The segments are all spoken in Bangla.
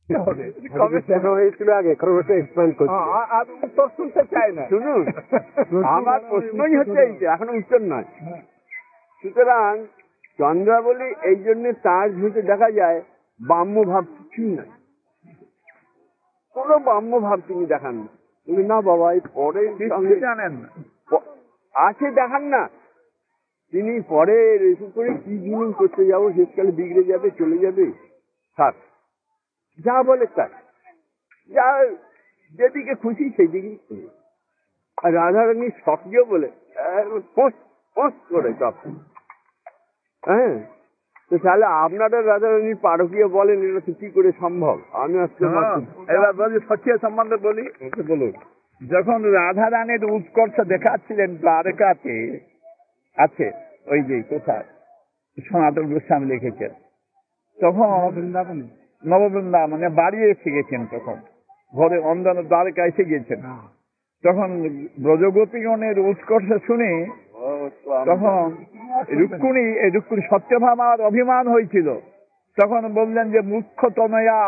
হয়েছিল আগে ক্রমশ এক্সপ্যান্ড করছে। উত্তর শুনতে চাই না। শুনুন, আমার প্রশ্নই হচ্ছে এই যে এখনো উত্তর নয়। সুতরাং চন্দ্রাবলী এই জন্য তার ভিতরে দেখা যায় বাম্য ভাব কিছুই নাই, কোনো বাম্য ভাব তিনি দেখান না। না বাবা, এই পরে জানেন না আছে দেখান না, তিনি পরে রেসিভ করে কি জিনিস করতে যাবো, শেষকালে বিগড়ে যাবে, চলে যাবে, থাক, যা বলে তাই, যা যেদিকে খুশি সেই দিকেই খুশি। আর রাধারানী সক্রিয় বলে করে সব। হ্যাঁ, তো তাহলে আপনারা রাধারানী পারকীয় বলেন, এটা তো কি করে সম্ভব? আমি আজকে এবার বলি সক্রিয় সম্বন্ধে বলি। বলুন। যখন রাধারানীর উৎকর্ষ দেখাচ্ছিলেন দ্বারকাতে আছে, ওই যে কোথায় সনাতন গোস্বামী লিখেছেন, তখন নববৃন্দাবনে বাড়ি এসে গেছেন, তখন ঘরে অন্দর দ্বারকা এসে গেছেন। তখন ব্রজগোপীগণের উৎকর্ষ শুনে তখন রুক্মিণী সত্যভামার অভিমান হয়েছিল। তখন বললেন যে মুখ্য তনয়া,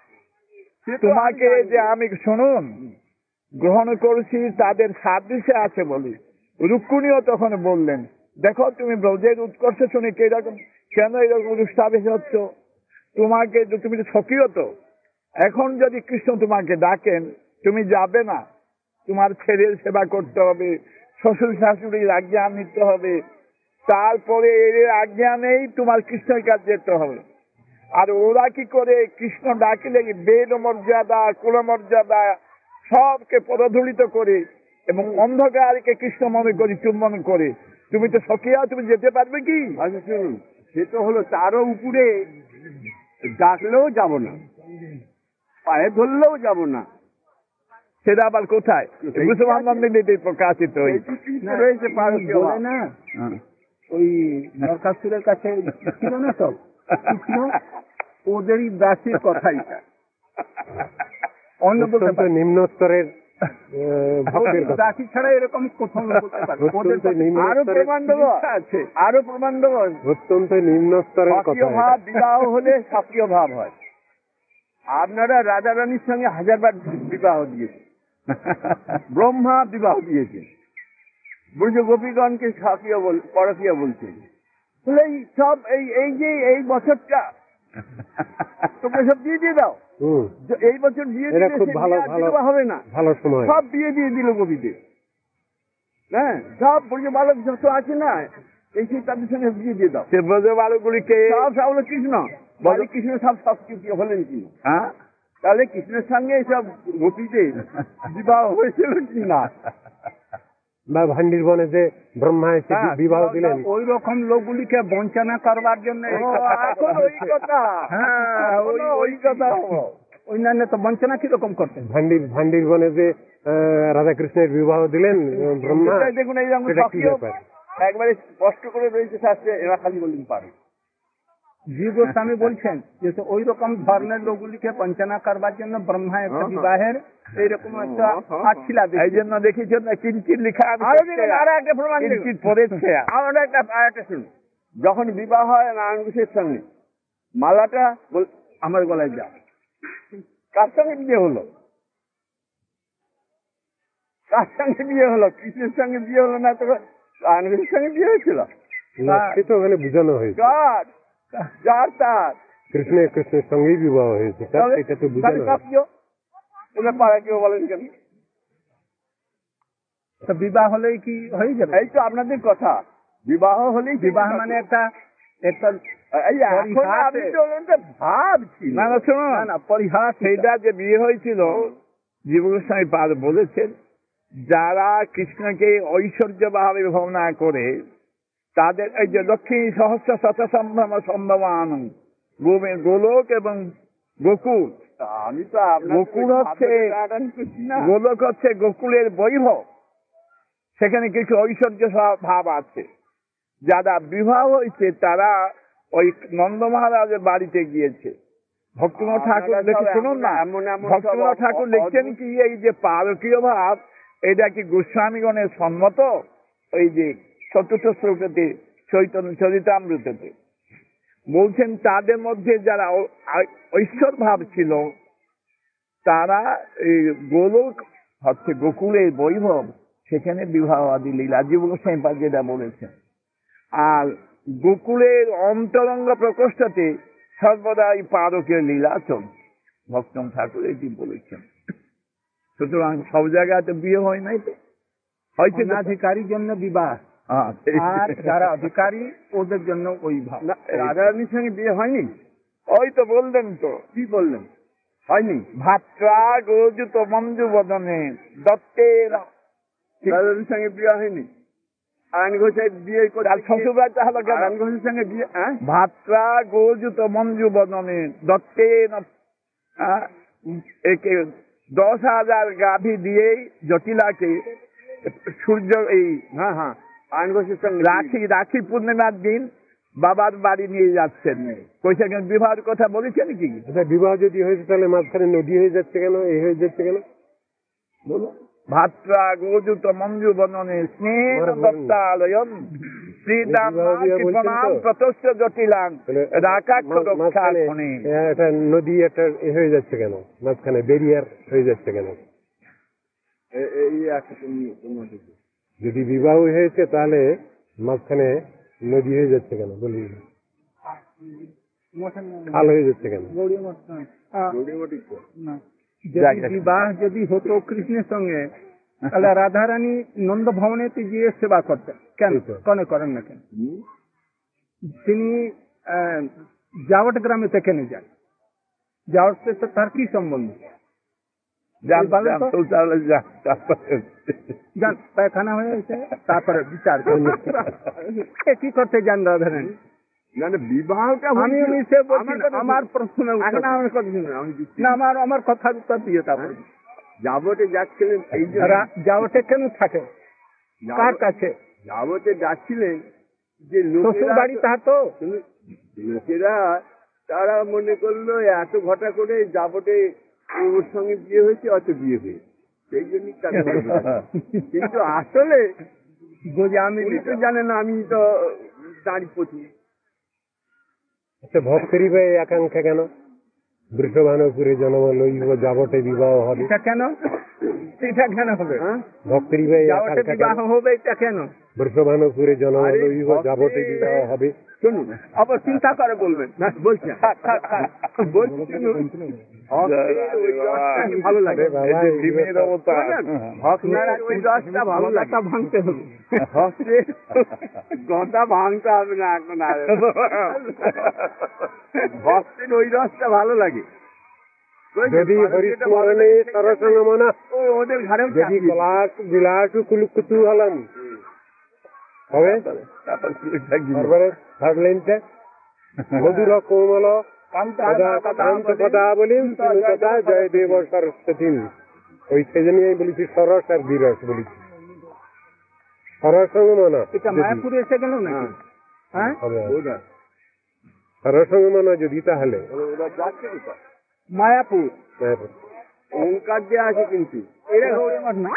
তোমাকে যে আমি শুনুন গ্রহণ করছি তাদের সাদৃশ্যে আছে বলি। রুক্মিণীও তখন বললেন, দেখো তুমি ব্রজের উৎকর্ষ শুনে কেন এরকম রুষ্ঠাবেশ হচ্ছ? তোমাকে তুমি তো সখীও তো, এখন যদি কৃষ্ণ তোমাকে ডাকেন তুমি যাবে না, তোমার ছেলের সেবা করতে হবে, শ্বশুর শাশুড়ির আজ্ঞা নিতে হবে, তারপরে এর আজ্ঞা নেই তোমার কৃষ্ণের কাছে যেতে হবে। আর ওরা কি করে, কৃষ্ণ ডাকিলে বেদ মর্যাদা কুল মর্যাদা সবকে পদধূলিত করে এবং অন্ধকারকে কৃষ্ণ মনে করি চুম্বন করে, তুমি তো সখিয়া, তুমি যেতে পারবে কি? আচ্ছা শুনুন, সে তো হলো, তারও উপরে ডাকলেও যাব না, পায়ে ধরলেও যাব না, সেটা আবার কোথায়? প্রকাশিত রয়েছে বলে না, ওই নরকাসুরের কাছে ছিল না সব, ওদেরই দাসীর কথাই অন্য বলতে নিম্ন স্তরের দাসী ছাড়া এরকম কোথাও বলতে পারবে। আরো প্রমাণ দেবো আছে, আরো প্রমাণ দেবো। অত্যন্ত নিম্ন স্তরের কথা। ভাব বিবাহ হলে সক্রিয় ভাব হয়। আপনারা রাধারানীর সঙ্গে 1000 বার বিবাহ দিয়েছে, ব্রহ্মা বিবাহ দিয়েছে, ব্রজ গোপীগণকে সক্রিয় পরকীয় বলছে। সব এই যে এই বছরটা তোমরা সব দিয়ে দাও, এই বছর বিয়ে দিলে খুব ভালো হবে না, ভালো সময়, সব বিয়ে দিয়ে দিল গোপীদের। হ্যাঁ, সব ব্রজ বালক যত আছে না, এই সেই তাদের সঙ্গে বিয়ে দিয়ে দাও। সে ব্রজ বালকগুলিকে সব হলো কৃষ্ণ, বলে কৃষ্ণ সব সক্রিয় হলেন কি? হ্যাঁ, তাহলে কৃষ্ণের সঙ্গে সব গোপীদের বিবাহ হয়েছিল কি না? বা ভান্ডির বনে যে ব্রহ্মা এসে বিবাহ দিলেন, ওই রকম লোকগুলিকে বঞ্চনা করবার জন্য অন্যান্য তো বঞ্চনা কিরকম করতেন? ভান্ডির বনে যে রাধাকৃষ্ণের বিবাহ দিলেন ব্রহ্মা, দেখুন এই একবারে স্পষ্ট করে রয়েছে শাস্ত্রে, এরা খালি বললেন পারে। জীব গোস্বামী বলছেন যে ওই রকম ধরনের লোকগুলিকে বঞ্চনা করবার জন্য ব্রহ্মা একটা বিবাহের এইরকম একটা ছিল, এই জন্য দেখেছেন কিঞ্চিত লেখা পড়েছে। আরেকটা শুনুন, যখন বিবাহ হয় নারায়ণ ঘোষের সঙ্গে, মালাটা আমার গলায় যা, কার সঙ্গে বিয়ে হলো? কার সঙ্গে বিয়ে হলো? কৃষ্ণের সঙ্গে বিয়ে হলো না, তো নারায়ণ ঘোষের সঙ্গে বিয়ে হয়েছিল। তো ওখানে বোঝানো হয়েছে যার তার কৃষ্ণের সঙ্গেই বিবাহ হয়েছে, এটা তো বোঝানো পাড়া কেউ বলেন কেন? বিবাহ হলেই কি হয়ে যাবে? এই তো আপনাদের কথা, বিবাহ হলেই বিবাহ মানে একটা ভাব ছিল না পরিহাস। সেইটা যে বিয়ে হয়েছিল, জীব গোস্বামী পাদ বলেছেন, যারা কৃষ্ণকে ঐশ্বর্য ভাবে ভাবনা করে তাদের এই যে লক্ষ্মী সহস্র শত সম্ভবান গোলক এবং গোকুল, আমি তো গোকুল হচ্ছে গোলক হচ্ছে গোকুলের বৈভব, সেখানে কিছু ঐশ্বর্য ভাব আছে। যারা বিবাহ হয়েছে তারা ওই নন্দ মহারাজের বাড়িতে গিয়েছে। ভক্তিনাথ ঠাকুর দেখে শুনুন না, ভক্তিনাথ ঠাকুর লিখছেন কি, এই যে পারকীয় ভাব এটা কি গোস্বামীগণের সম্মত? ওই যে চতুর্থ শ্লোকেতে চৈতন্য চরিতামৃততে বলছেন, তাদের মধ্যে যারা ঐশ্বর ভাব ছিল তারা এই গোলক হচ্ছে গোকুলের বৈভব, সেখানে বিবাহ আদি লীলা জীব গোস্বামী পাদ যেটা বলেছেন। আর গোকুলের অন্তরঙ্গ প্রকোষ্ঠতে সর্বদাই পারকের লীলা চলছে, ভক্তম ঠাকুর এটি বলেছেন। সুতরাং সব জায়গায় তো বিয়ে হয় নাই, তো হয়তো অনাধিকারীর জন্য বিবাহ, আর যারা অধিকারী ওদের জন্য ওই ভাব। রাধারানীর সঙ্গে বিয়ে হয়নি? ওই তো বললেন, তো কি বললেন? হয়নি? ভাত্রা গোজুত মঞ্জু বদনে দত্তের রাধারানীর সঙ্গে বিয়ে হয়নি? আয়ন ঘোষের বিয়ে করে শ্বশুরবাড়িতে হলো কেন? আয়ন ঘোষের সঙ্গে বিয়ে, হ্যাঁ? ভাত্রা গোজুত মঞ্জু বদনে দত্তেন, একে 10,000 গাভী দিয়েই জটিলাকে সূর্য এই হ্যাঁ হ্যাঁ, আয়ন ঘোষের সঙ্গে রাখি পূর্ণিমার দিন বাবার বাড়ি নিয়ে যাচ্ছেন। সেখানে বিবাহের কথা বলেছেন কি? আচ্ছা, বিবাহ যদি হয়েছে তাহলে মাঝখানে নদী হয়ে যাচ্ছে কেন, এই হয়ে যাচ্ছে কেন? বলো। ভাত্রা গোজুত মঞ্জু বদনে স্নেহ দত্তালয়ন শ্রীদাম প্রতস্য জটিলাং রাকাক্ষ রক্ষাক্ষণে। একটা নদী একটা হয়ে যাচ্ছে কেন, মাঝখানে ব্যারিয়ার হয়ে যাচ্ছে কেন? এই একটা যদি বিবাহ হয়েছে তাহলে মাঝখানে নদী হয়ে যাচ্ছে কেন, বলি খাল হয়ে যাচ্ছে কেন? বিবাহ যদি হতো কৃষ্ণের সঙ্গে, তাহলে রাধারানী নন্দ ভবনেতে গিয়ে সেবা করতেন কেন? কনে করেন না কেন? তিনি জাওয়াট গ্রামে কেন যান? জাওয়াট সাথে তার কি সম্বন্ধ? পায়খানা হয়েছে, তারপরে বিচার কি করতে যান রাধারানী? বিবাহটা আমার প্রশ্ন আমার কথার উত্তর দিয়ে তারপরে যাবতে যাচ্ছিলেন, এই যাওয়াতে কেন থাকে কার কাছে? যাবতে যাচ্ছিলেন যে শ্বশুর বাড়ি, তাহার তো লোকেরা তারা মনে করলো এত ঘটা করে যাবতে ওর সঙ্গে বিয়ে হয়েছে, অত বিয়ে হয়েছে, সেই জন্যই কিন্তু আসলে আমি তো জানে না, আমি তো দাঁড়িয়ে পড়ছি। আচ্ছা, ভক্তেরই বা এই আকাঙ্ক্ষা কেন বৃষভানুপুরে জন্ম লইব যাবটে বিবাহ হবে? এটা কেন? এটা কেন হবে? ভক্তেরই বা এই আকাঙ্ক্ষা বিবাহ হবে, এটা কেন? বৃষভানুপুরে জন্ম লইব যাবটে বিবাহ হবে। শুনুন, আবার চিন্তা করে বলবেন। বলছি ভালো লাগে, ওই রসটা ভালো লাগে, ভাঙতে হবে, গদা ভাঙতে হবে না এখন। আর ভক্তের ওই রসটা ভালো লাগে। যদি হরিস্মরণে সরসঙ্গমনা ওদের ঘরে যদি বিলাস কুলুকুতূহলম হবে, তারপরে থার্ড লাইনটা মধুর কোমল পদাবলী তথা জয় দেব সরস্বতী। ওই সেজন্য আমি বলেছি সরস আর বিরস বলেছি, সরসঙ্গমনা। এটা মায়াপুরে এসে গেল না? হ্যাঁ, সরসঙ্গমনা যদি, তাহলে মায়াপুর ওঙ্কার যে আছে, কিন্তু এরা না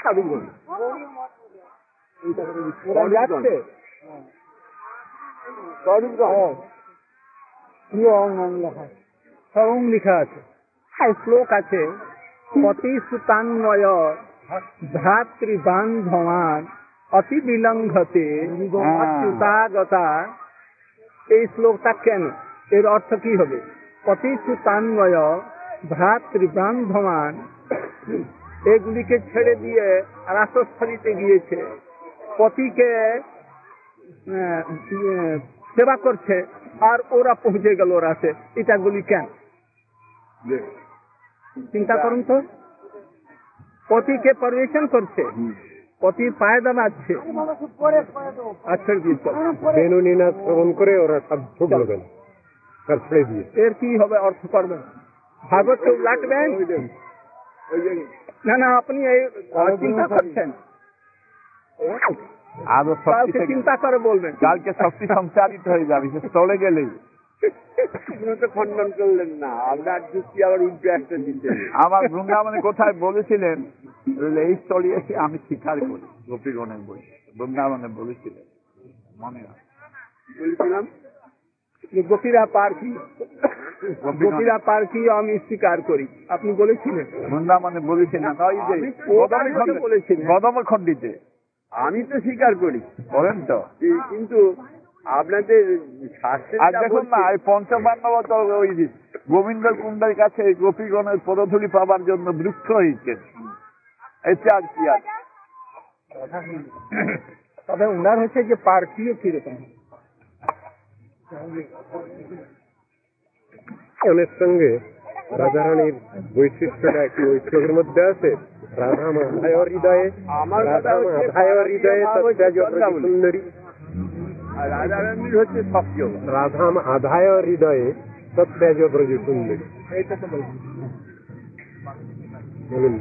যাচ্ছে সং লেখা আছে, শ্লোক আছে, অতি সুতান্বয় ভ্রাতৃবান্ধবান অতি বিলঙ্ঘতে অচ্যুতাগতা। এই শ্লোকটা কেন? এর অর্থ কি হবে? অতি সুতান্বয় ভ্রাতৃবান্ধবান, এগুলিকে ছেড়ে দিয়ে রাসস্থলিতে গিয়েছে, পতিকে সেবা করছে, আর ওরা পৌঁছে গেল রাসে। এটাগুলি কেন? চিন্তা করুন তো, পতিকে পরিবেশন করছে, পতির পায়ে দাঁড়াচ্ছে, আচ্ছা বেনু নিনাদ শ্রবণ করে ওরা সব ছুটলো কেন, তার ছেড়ে দিয়ে। এর কি হবে অর্থ করবেন? ভাগবত লাগবেন না? না, আপনি এই চিন্তা করছেন, আরো চিন্তা করে বলবেন, কালকে শক্তি সঞ্চারিত হয়ে যাবে, সে চলে গেলেই। তো খণ্ডন করলেন না, আপনার যুক্তি আবার উল্টো একটা দিতে। আমার বৃন্দাবনে কোথায় বলেছিলেন, এই স্থলে এসে আমি স্বীকার করি, গোপীগণের বই বৃন্দাবনে বলেছিলেন, মনে হয় বলেছিলাম। যে গোপীরা পার কি আমি স্বীকার করি, আপনি বলেছিলেন। বৃন্দাবনে বলেছেন না, ওই যে গদম খণ্ডিতে আমি তো স্বীকার করি, বলেন তো। কিন্তু আপনাদের শাস্ত্রে আর দেখুন না, এই পঞ্চপাণ্ডব ওই গোবিন্দ কুণ্ডের কাছে গোপীগণের পদধূলি পাবার জন্য বৃক্ষ হয়েছেন, এতে আর কি আছে? তবে উনার হচ্ছে যে পার্কিও কিরকম অনেক সঙ্গে রাধারানীর বৈশিষ্ট্যটা একটি ওই শ্লোকের মধ্যে আছে, রাধা মাধায় হৃদয়ে, আমার কথা রাধা হচ্ছে মাধায় হৃদয়ে তত্ত্বাজ সুন্দরী, আর রাধারানীর হচ্ছে সবচেয়ে রাধা আধায় হৃদয়ে তত্ত্বাজ ব্রজ সুন্দরী। এইটা তো বলছি। বলুন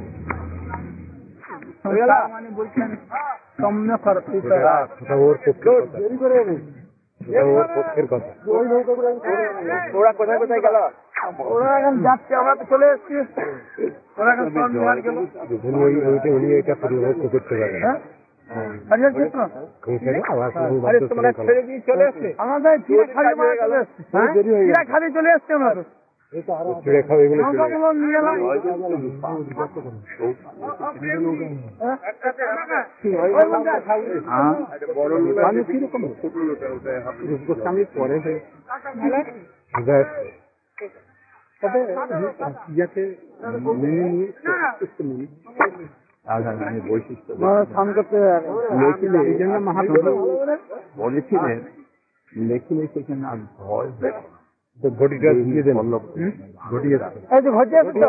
মানে বলছেন সম্যক ওর পক্ষের কথা, ওর পক্ষের কথা। ওরা কোথায় কোথায় গেল? ওরা এখন যাচ্ছে, আমরা তো চলে এসেছি। ওরা এখন উনি এটা পরিবর্তন করতে পারেন। আরে তোমরা ছেড়ে দিয়ে চলে এসছে, আমাদের চিড়া খালি চলে এসছে, চিড়া খালি চলে এসছে। আমরা তো চিড়ে খাবে এগুলো নিয়ে এলাম। কিরকম রূপগোস্বামী পরে তবে ইয়াকে মেনে নিয়ে রাধারানীর বৈশিষ্ট্য স্নান করতে লেখিলে এই জন্য মহাপ্রভু বলেছিলেন, লেখিলে সেখানে আর ভয় ঘটিটা দিয়ে দেন, ঘটি আছে, এই যে ঘটে আছে,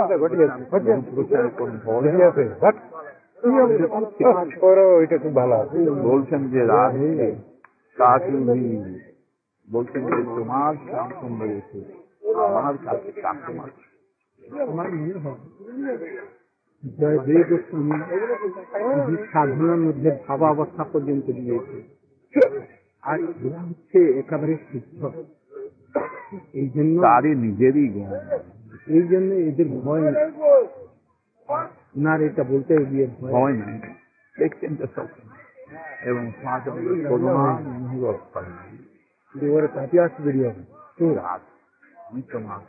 ওইটা খুব ভালো আছে। বলছেন যে রাধে কাকে বলছেন যে তোমার কাম সুন্দর হয়েছে, আমার কাছে কাম তোমার। আমার মনে হয় জয়দেব গোস্বামী সাধনার মধ্যে ভাবাবস্থা পর্যন্ত দিয়েছে, আর এরা হচ্ছে একেবারে শুদ্ধ। এই জন্য তারই নিজেরই জ্ঞান, এই জন্য এদের ভয় নেই। না এটা বলতে গিয়ে ভয় নেই, দেখছেন তো সব। এবং ওর কাছে আসতে দেরি হবে। আমি তোমার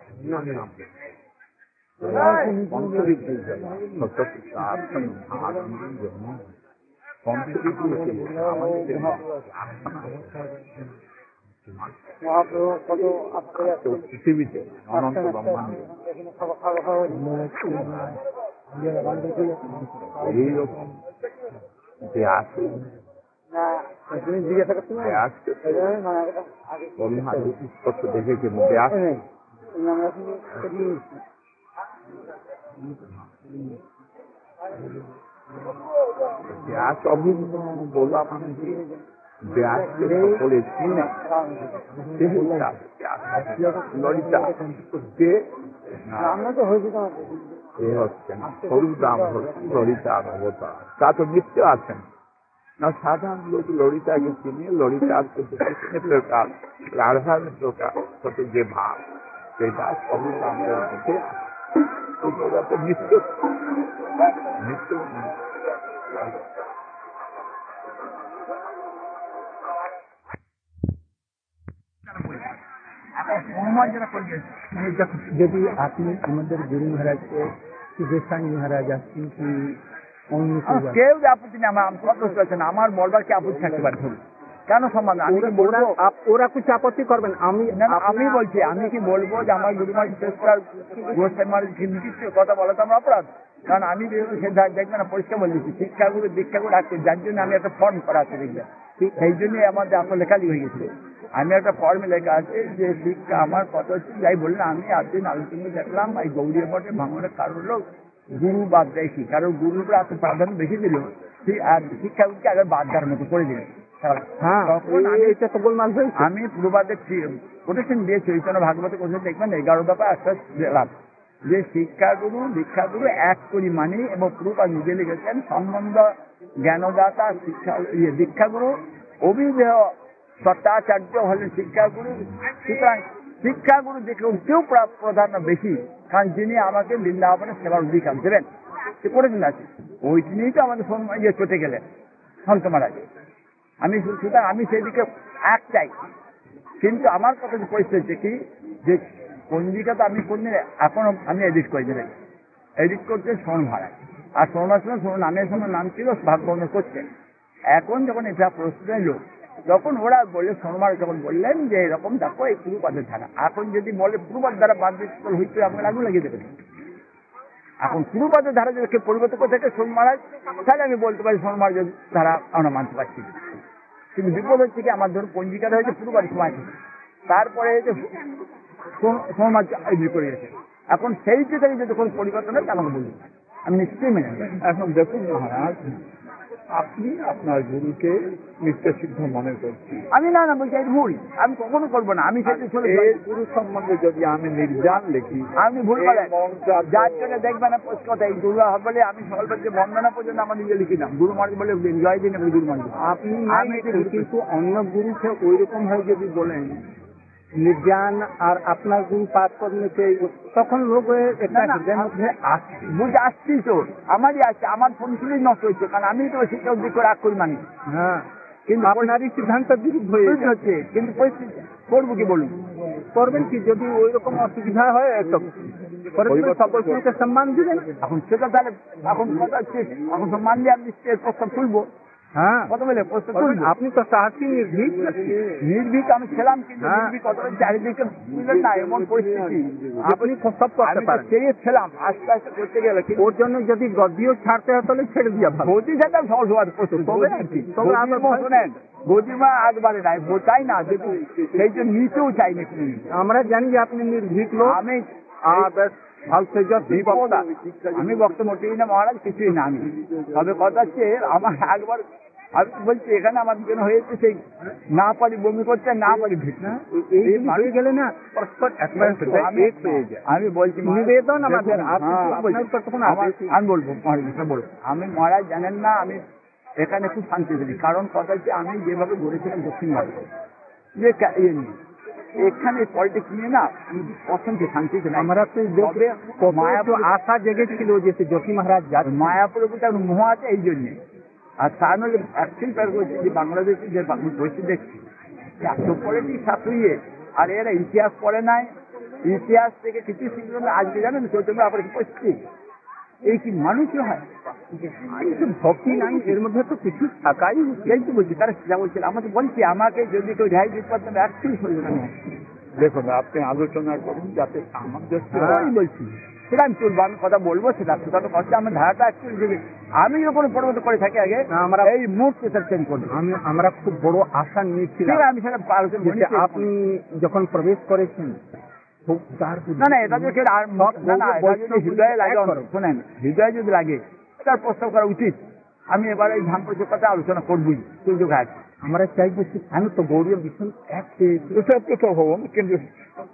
পৃথিবীতে অনন্ত ব্রহ্মাণ্ড এইরকম যে আছে, দেখেছে ব্যাস ব্যাস অভিন্ন বললাম আমি যে ব্যাসকে সকলে চিনে, ললিতা কে হচ্ছেন সরুদাম ললিতার অবতার, তা তো নিত্য আছেন না। সাধারণ লোক ললিতাকে চিনে, ললিতার প্রকার, রাধার প্রকার সাথে যে ভাব, সেটা সরুদামের মধ্যে নিত্য নিত্য। যদি আপনি আমাদের গুরু মহারাজকে কি গোস্বামী মহারাজ আসছেন কি অন্য কেউ আপত্তি নেই, আমার সন্তুষ্ট আছেন, আমার বলবার কি আপত্তি থাকতে পারে? কেন সম্মান? আমি কি বলবো ওরা কিছু আপত্তি করবেন? আমি বলছি, আমি কি বলবো যে আমার গুরু মহারাজ গোস্বামী কিছু কথা বলা তো আমার অপরাধ? কারণ আমি সে দেখবে না, পরিষ্কার বলে দিচ্ছি, শিক্ষাগুরু দীক্ষাগুরু রাখতে, যার জন্য আমি একটা ফর্ম করা আছে দেখবেন, সেই জন্যই আমাদের আসলে লেখালি হয়ে গেছে। আমি একটা ফর্মে লেখা আছে যে শিক্ষা আমার কথা হচ্ছে, যাই বললেন আমি একদিন আলোচনা দেখলাম এই গৌরীয় মঠে ভাঙনের কারণ হলো গুরু বাদ দেয়, কারণ গুরুর উপরে এত প্রাধান্য বেশি দিল, আর শিক্ষাগুরুকে আগে বাদ দেওয়ার মতো করে দিলেন। আমি পূর্বাদের কোটেশন দিয়ে চৈতন্য ভাগবত কোটেশন দেখবেন 11 দফা একটা দিলাম যে শিক্ষাগুরু দীক্ষাগুরু এক পরিমাণে, এবং পূর্বা নিজে লিখেছেন সম্বন্ধ জ্ঞানদাতা শিক্ষা দীক্ষাগুরু অভিদেহ সত্যাচার্য হলেন শিক্ষাগুরু। সুতরাং শিক্ষাগুরু দেখে কেউ প্রাধান্য বেশি, কারণ যিনি আমাকে বৃন্দাবনের সেবার অধিকার দেবেন, সে করেছেন আছে, ওইটি নিয়েই তো আমাদের চটে গেলেন সন্ত মহারাজ। আমি সুতরাং আমি সেদিকে এক চাই, কিন্তু আমার কথা যে পরিস্থিতি হচ্ছে কি, যে পঞ্জিকা তো আমি কোনদিন এখনো আমি এডিট করেছি, এডিট করতে শ্রম ভাড়ায়, আর শ্রমার সময় শ্রম নামের সময় নাম ছিল ভাগ্যবন্ধ করছেন। এখন যখন এটা প্রশ্ন এলো, তখন ওরা বললে শর্মার যখন বললেন যে এরকম দেখো এই পুরুপাদের ধারা, এখন যদি বলে পুরুপাদ দ্বারা বাদ দিতে হইতে আপনার আগুন লাগিয়ে দেবেন। এখন পুরুপাদের ধারা যদি কেউ পরিবর্তন করে থাকে শর্মারাজ, তাহলে আমি বলতে পারি শর্মার যদি ধারা আমরা মানতে পারছি না। কিন্তু বিপদ হচ্ছে কি, আমার ধরুন পঞ্জিকাটা হয়েছে পুরুপাদের সময় থেকে, তারপরে হয়েছে শর্মার করে গেছে। এখন সেই থেকে যদি কোনো পরিবর্তন হয় আমাকে বলুন, আমি নিশ্চয়ই মেনে নেব। এখন দেখুন মহারাজ, আপনি আপনার গুরুকে নিত্য সিদ্ধ মনে করছেন। আমি না বলছি এই ভুল, আমি কখনো করবো না। আমি সেটা চলে এই গুরু সম্বন্ধে যদি আমি নির্যান লিখি, আপনি ভুল করেন। যার জন্য দেখবেন না পোস্ট কথা, এই গুরু বলে আমি সকাল যে বন্দনা পর্যন্ত আমার নিজে লিখি না, গুরু মহারাজ বলে জয় দিন আমি গুরু মহারাজ। আপনি কিন্তু অন্য গুরুকে ওই রকম ভাবে যদি বলেন নির্যান আর আপনার গুরু পাঠ করলে তখন লোক একটা মধ্যে বুঝে আসছি তো, আমারই আসছে, আমার পরিস্থিতি নষ্ট হচ্ছে, কারণ আমি তো শিক্ষা উদ্যোগ করে আগ করি মানি। হ্যাঁ, কিন্তু আপনারই সিদ্ধান্ত বিরুদ্ধ হচ্ছে, কিন্তু পরিস্থিতি করবো কি বলুন, করবেন কি? যদি ওই রকম অসুবিধা হয় তো সকলকে সম্মান দিবেন। এখন সেটা তাহলে এখন কথা হচ্ছে, এখন সম্মান দিয়ে আমি স্টেজ প্রস্তাব তুলবো। হ্যাঁ, কত বলে প্রস্তাব তুলবো? আপনি তো সাহসী নির্ভীক। নির্ভীক আমি ছিলাম, কিন্তু নির্ভীক কত চারিদিকে বুঝলেন না, এমন পরিস্থিতি আপনি সব করতে পারেন। ছিলাম আস্তে আস্তে করতে গেলে, ওর জন্য যদি গদিও ছাড়তে হয় তাহলে ছেড়ে দিয়া ভালো। গদি ছাড়তাম সহজ হওয়ার প্রস্তুত হবে না কি? তবে আমার শোনেন, গদিমা একবারে নাই, চাই না, যদি সেই জন্য নিতেও চাই না। আমরা জানি যে আপনি নির্ভীক লোক। আমি বক্তা। আমি বক্তা মোটেই না মহারাজ, কিছুই না। আমি তবে কথা হচ্ছে আমার একবার আমি বলছি এখানে আমার জন্য হয়েছে সেই না পারি বমি করতে, না পারি ভিড় না, এই মানুষ গেলে না পরস্পর আমি বলছি নিবেদন আমাদের। আমি বলবো বলবো, আমি মহারাজ জানেন না, আমি এখানে খুব শান্তি দিই। কারণ কথা হচ্ছে আমি যেভাবে গড়েছিলাম দক্ষিণ ভারতে যে ইয়ে নিয়ে, এখানে পলিটিক্স নিয়ে না অশান্তি শান্তি ছিল। আমরা তো মায়াপুর আশা জেগেছিল যে জ্যোতি মহারাজ যাবে। মায়াপুরের প্রতি একটা মোহ আছে এই জন্যে। আর তার নইলে অ্যাকচুয়ালি যে বাংলাদেশে যে বৈশ্বিক দেখছি এত পলিটিক্স সাপুইয়ে, আর এরা ইতিহাস পড়ে নাই, ইতিহাস থেকে কিছু শিখল না। আজকে জানেন চৈতন্য আবার পরিস্থিতি, এই কি মানুষই হয় ভক্তি নাই, এর মধ্যে তো কিছু থাকাই। এই তো বলছি, তারা যা বলছিল আমাকে বলছি, আমাকে যদি কেউ রেহাই দিতে পারতাম অ্যাকচুয়ালি শরীর আমি দেখুন আপনি আলোচনা করুন যাতে সামঞ্জস্য আমি বলছি সেটা আমি তুলবো, আমি কথা বলবো সেটা সুতরাং কথা আমার ধারাটা অ্যাকচুয়ালি যদি আমি যখন পরিবর্তন করে থাকি আগে আমরা এই মুহূর্তে সেটা চেঞ্জ করবো। আমরা খুব বড় আশা নিয়েছিলাম, আমি সেটা আলোচনা করি। আপনি যখন প্রবেশ করেছেন না না, এটা যদি হৃদয়ে লাগে, শোনেন হৃদয়ে যদি লাগে এটার প্রস্তাব করা উচিত। আমি এবার এই ধান প্রচুর কথা আলোচনা করবই, সুযোগ আছে। আমরা চাইবো আমি তো গৌরীয় ভীষণ কিন্তু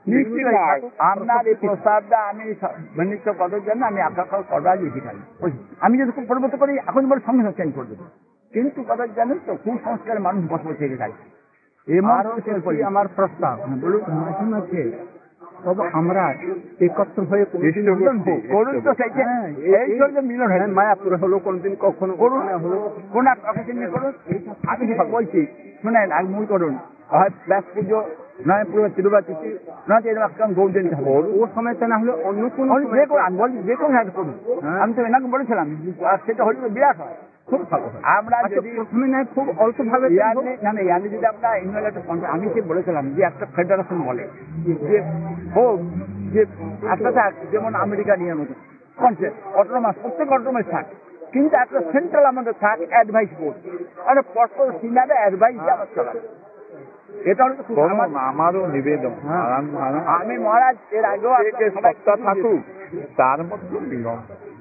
আপনার এই প্রস্তাবটা আমি নিশ্চয় করার জন্য আমি আপনার করা লিখি খাই। আমি যদি খুব পরিবর্তন করি এখন বলে সঙ্গে সঙ্গে চেঞ্জ করে দেবো, কিন্তু কথা জানেন তো কুসংস্কারের মানুষ বসবো থেকে থাকে। আমার প্রস্তাব বলুন আছে, তবে আমরা একত্র হয়ে করুন তো এই জন্য মিলন হয়। মায়াপুরে হলো কোনদিন কখনো করুন, কোন করুন। আমি বলছি শুনেন, এক মূল করুন, হয় ব্যাস পুজো নয় পুরো তিরুপতি নয় এরকম গৌরী ও সময়টা না হলে অন্য কোনো যে কোনো করুন। আমি তো এনাকে বলেছিলাম সেটা হলে বিরাট হয়, খুব ভালো। আমরা যদি প্রথমে নয় খুব অল্প ভাবে ইয়ানি যদি আমরা আমি সে বলেছিলাম যে একটা ফেডারেশন বলে যে হোক, যে একটা থাক যেমন আমেরিকা নিয়ে মতো কনসেপ্ট অটোনমাস, প্রত্যেক অটোনমাস থাক, কিন্তু একটা সেন্ট্রাল আমাদের থাক অ্যাডভাইস বোর্ড, মানে পরস্পর সিনিয়র অ্যাডভাইস আমার চলা। এটা হলো আমারও নিবেদন। আমি মহারাজ এর আগেও সত্তা থাকুক, তার মধ্যে মিলন।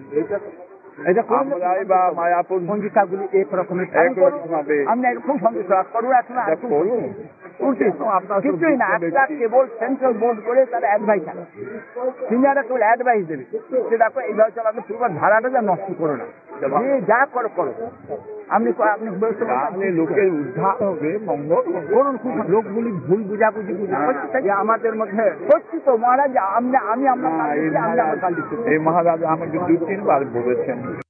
এটা বা মায়াপুর পঞ্জিকাগুলি এক রকমের আমি খুব সন্তুষ্ট করুন। এখন কিছুই না, একটা কেবল সেন্ট্রাল বোর্ড করে তারা অ্যাডভাইস আছে, সিনিয়ররা কেবল অ্যাডভাইস দেবে যে দেখো এইভাবে চলাবে, পুরো ধারাটা যা নষ্ট করো না, যা করো করো। আপনি লোকের উদ্ধার হবে, মঙ্গল করুন। খুব লোকগুলি ভুল বুঝাবুঝি আমাদের মধ্যে হচ্ছে তো মহারাজ। আমি আমরা এই মহারাজ আমাকে 2-3 বার বলেছেন।